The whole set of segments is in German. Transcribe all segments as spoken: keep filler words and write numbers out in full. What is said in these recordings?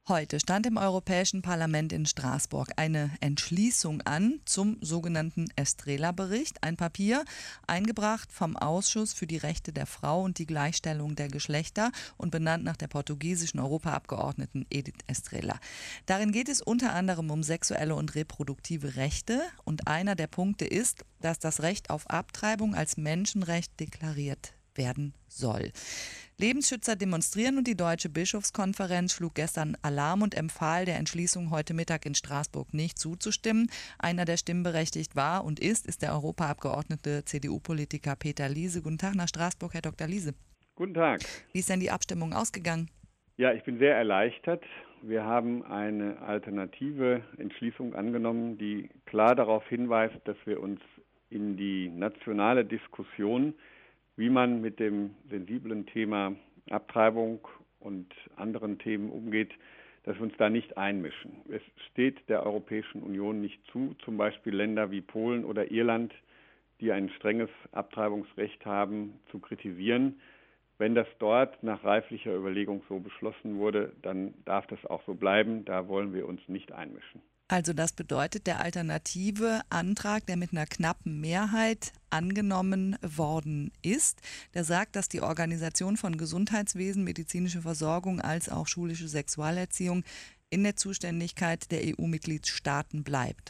Heute stand im Europäischen Parlament in Straßburg eine Entschließung an zum sogenannten Estrela-Bericht, ein Papier, eingebracht vom Ausschuss für die Rechte der Frau und die Gleichstellung der Geschlechter und benannt nach der portugiesischen Europaabgeordneten Edith Estrela. Darin geht es unter anderem um sexuelle und reproduktive Rechte und einer der Punkte ist, dass das Recht auf Abtreibung als Menschenrecht deklariert werden soll. Lebensschützer demonstrieren und die Deutsche Bischofskonferenz schlug gestern Alarm und empfahl, der Entschließung heute Mittag in Straßburg nicht zuzustimmen. Einer, der stimmberechtigt war und ist, ist der Europaabgeordnete C D U-Politiker Peter Liese. Guten Tag nach Straßburg, Herr Doktor Liese. Guten Tag. Wie ist denn die Abstimmung ausgegangen? Ja, ich bin sehr erleichtert. Wir haben eine alternative Entschließung angenommen, die klar darauf hinweist, dass wir uns in die nationale Diskussion, wie man mit dem sensiblen Thema Abtreibung und anderen Themen umgeht, dass wir uns da nicht einmischen. Es steht der Europäischen Union nicht zu, zum Beispiel Länder wie Polen oder Irland, die ein strenges Abtreibungsrecht haben, zu kritisieren. Wenn das dort nach reiflicher Überlegung so beschlossen wurde, dann darf das auch so bleiben. Da wollen wir uns nicht einmischen. Also das bedeutet, der alternative Antrag, der mit einer knappen Mehrheit angenommen worden ist, der sagt, dass die Organisation von Gesundheitswesen, medizinische Versorgung als auch schulische Sexualerziehung in der Zuständigkeit der E U-Mitgliedstaaten bleibt.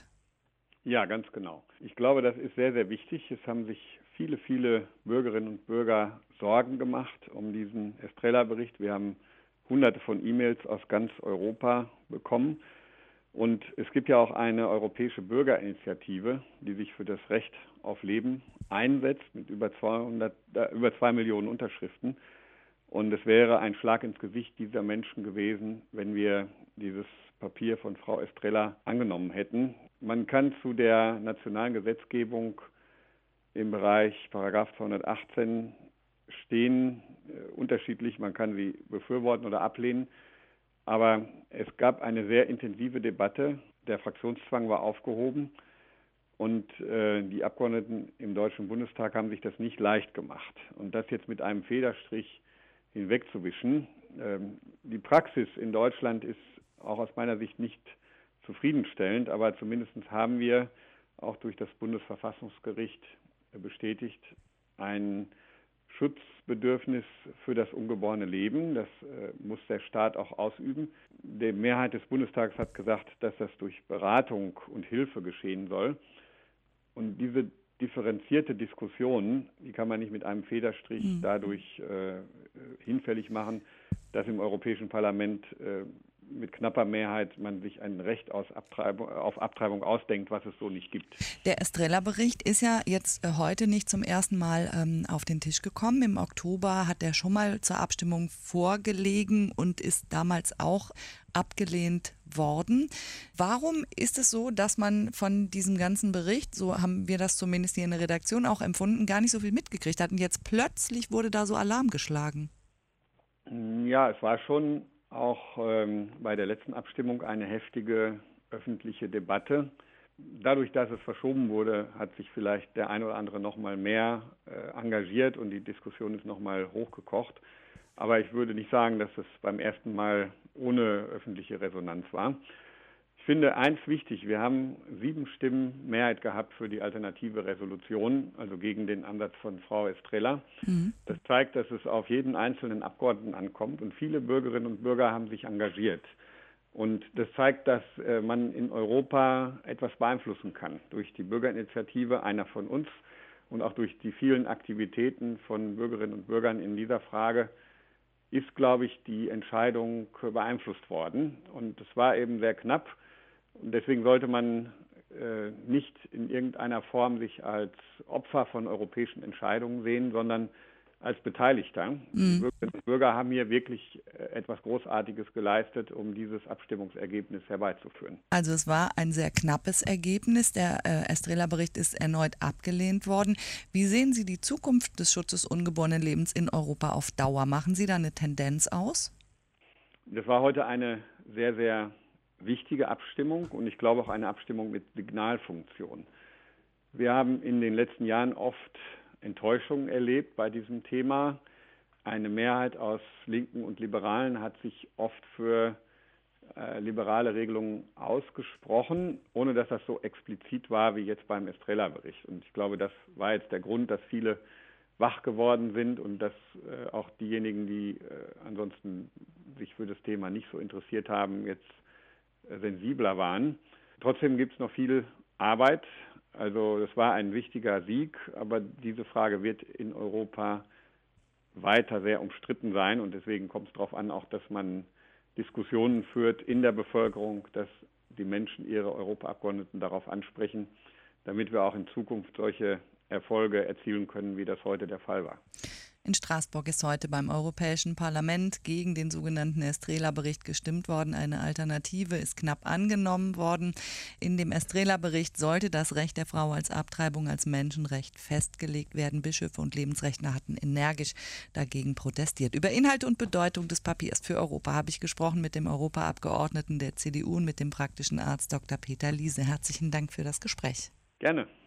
Ja, ganz genau. Ich glaube, das ist sehr, sehr wichtig. Es haben sich viele, viele Bürgerinnen und Bürger Sorgen gemacht um diesen Estrela-Bericht. Wir haben hunderte von E-Mails aus ganz Europa bekommen. Und es gibt ja auch eine europäische Bürgerinitiative, die sich für das Recht auf Leben einsetzt mit über zweihundert, äh, über zwei Millionen Unterschriften. Und es wäre ein Schlag ins Gesicht dieser Menschen gewesen, wenn wir dieses Papier von Frau Estrela angenommen hätten. Man kann zu der nationalen Gesetzgebung im Bereich Paragraph zweihundertachtzehn stehen, äh, unterschiedlich. Man kann sie befürworten oder ablehnen. Aber es gab eine sehr intensive Debatte. Der Fraktionszwang war aufgehoben und äh, die Abgeordneten im Deutschen Bundestag haben sich das nicht leicht gemacht. Und das jetzt mit einem Federstrich hinwegzuwischen. Ähm, die Praxis in Deutschland ist auch aus meiner Sicht nicht zufriedenstellend, aber zumindest haben wir auch durch das Bundesverfassungsgericht bestätigt ein Schutzbedürfnis für das ungeborene Leben. Das äh, muss der Staat auch ausüben. Die Mehrheit des Bundestags hat gesagt, dass das durch Beratung und Hilfe geschehen soll. Und diese differenzierte Diskussion, die kann man nicht mit einem Federstrich mhm. dadurch äh, hinfällig machen, dass im Europäischen Parlament äh, mit knapper Mehrheit man sich ein Recht aus Abtreibung, auf Abtreibung ausdenkt, was es so nicht gibt. Der Estrela-Bericht ist ja jetzt äh, heute nicht zum ersten Mal ähm, auf den Tisch gekommen. Im Oktober hat er schon mal zur Abstimmung vorgelegen und ist damals auch abgelehnt worden. Warum ist es so, dass man von diesem ganzen Bericht, so haben wir das zumindest hier in der Redaktion auch empfunden, gar nicht so viel mitgekriegt hat und jetzt plötzlich wurde da so Alarm geschlagen? Ja, es war schon auch ähm, bei der letzten Abstimmung eine heftige öffentliche Debatte. Dadurch, dass es verschoben wurde, hat sich vielleicht der ein oder andere noch mal mehr äh, engagiert und die Diskussion ist noch mal hochgekocht. Aber ich würde nicht sagen, dass es beim ersten Mal ohne öffentliche Resonanz war. Ich finde eins wichtig, wir haben sieben Stimmen Mehrheit gehabt für die alternative Resolution, also gegen den Ansatz von Frau Estrela. Mhm. Das zeigt, dass es auf jeden einzelnen Abgeordneten ankommt und viele Bürgerinnen und Bürger haben sich engagiert. Und das zeigt, dass äh, man in Europa etwas beeinflussen kann durch die Bürgerinitiative, einer von uns, und auch durch die vielen Aktivitäten von Bürgerinnen und Bürgern in dieser Frage ist, glaube ich, die Entscheidung beeinflusst worden. Und es war eben sehr knapp. Und deswegen sollte man äh, nicht in irgendeiner Form sich als Opfer von europäischen Entscheidungen sehen, sondern als Beteiligter. Mhm. Die Bürgerinnen und Bürger haben hier wirklich etwas Großartiges geleistet, um dieses Abstimmungsergebnis herbeizuführen. Also es war ein sehr knappes Ergebnis. Der äh, Estrela-Bericht ist erneut abgelehnt worden. Wie sehen Sie die Zukunft des Schutzes ungeborenen Lebens in Europa auf Dauer? Machen Sie da eine Tendenz aus? Das war heute eine sehr, sehr wichtige Abstimmung und ich glaube auch eine Abstimmung mit Signalfunktion. Wir haben in den letzten Jahren oft Enttäuschung erlebt bei diesem Thema. Eine Mehrheit aus Linken und Liberalen hat sich oft für äh, liberale Regelungen ausgesprochen, ohne dass das so explizit war wie jetzt beim Estrela-Bericht. Und ich glaube, das war jetzt der Grund, dass viele wach geworden sind und dass äh, auch diejenigen, die äh, ansonsten sich für das Thema nicht so interessiert haben, jetzt äh, sensibler waren. Trotzdem gibt es noch viel Arbeit. Also das war ein wichtiger Sieg, aber diese Frage wird in Europa weiter sehr umstritten sein und deswegen kommt es darauf an, auch dass man Diskussionen führt in der Bevölkerung, dass die Menschen ihre Europaabgeordneten darauf ansprechen, damit wir auch in Zukunft solche Erfolge erzielen können, wie das heute der Fall war. In Straßburg ist heute beim Europäischen Parlament gegen den sogenannten Estrela-Bericht gestimmt worden. Eine Alternative ist knapp angenommen worden. In dem Estrela-Bericht sollte das Recht der Frau als Abtreibung als Menschenrecht festgelegt werden. Bischöfe und Lebensrechtler hatten energisch dagegen protestiert. Über Inhalt und Bedeutung des Papiers für Europa habe ich gesprochen mit dem Europaabgeordneten der C D U und mit dem praktischen Arzt Doktor Peter Liese. Herzlichen Dank für das Gespräch. Gerne.